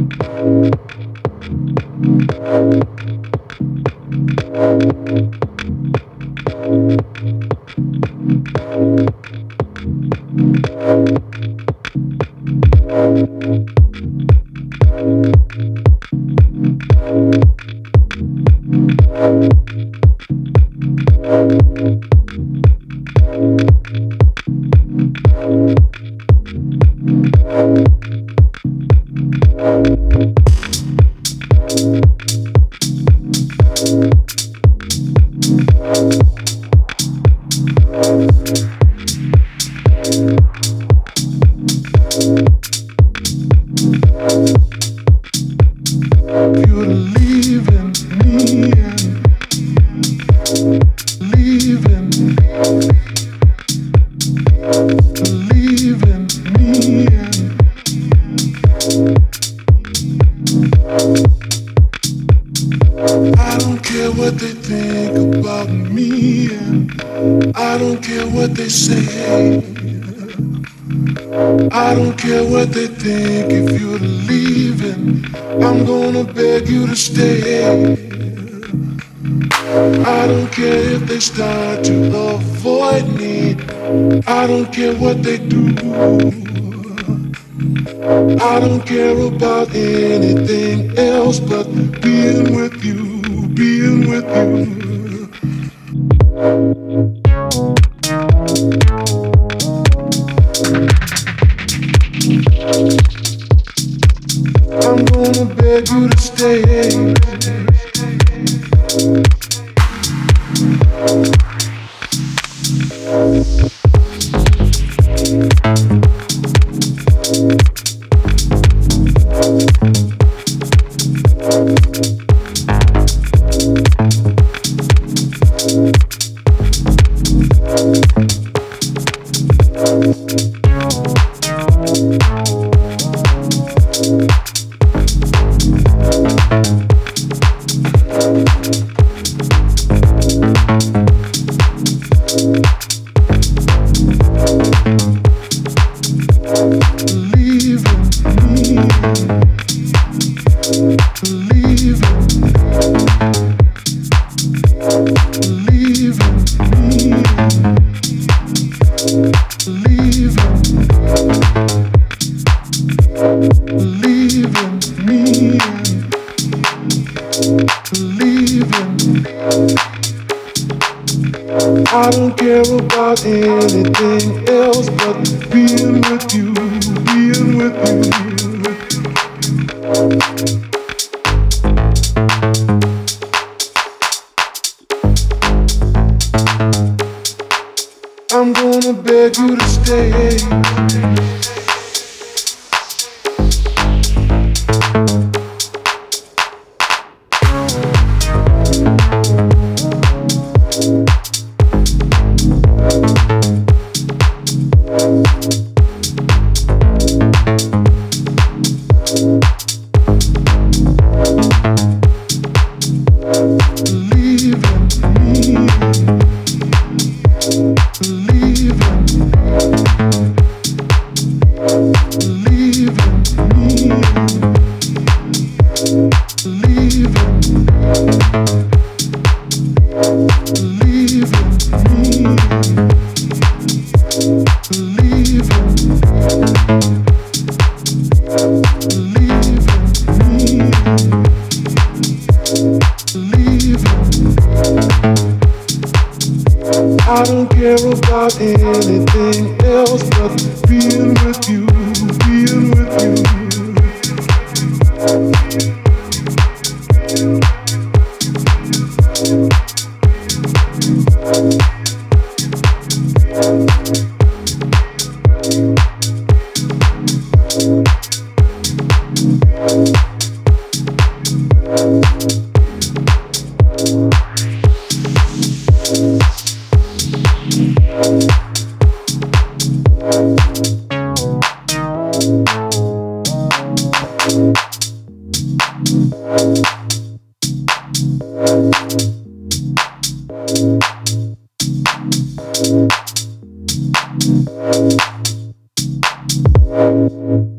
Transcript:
Start to avoid me. I don't care what they do. I don't care about anything else but being with you, being with you. I'm gonna beg you to stay. I don't care about anything else but being with you, being with you. I'm gonna beg you to stay. I don't care about anything else but being with you, being with you.